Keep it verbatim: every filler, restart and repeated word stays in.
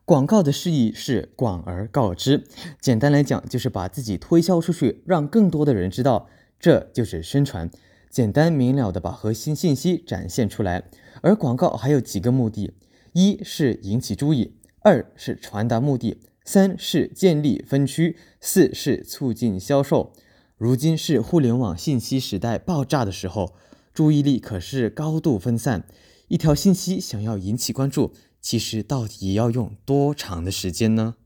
广告的释义是广而告之，简单来讲就是把自己推销出去，让更多的人知道，这就是宣传。简单明了的把核心信息展现出来。而广告还有几个目的：一是引起注意，二是传达目的，三是建立分区，四是促进销售。如今是互联网信息时代爆炸的时候，注意力可是高度分散，一条信息想要引起关注，其实到底要用多长的时间呢？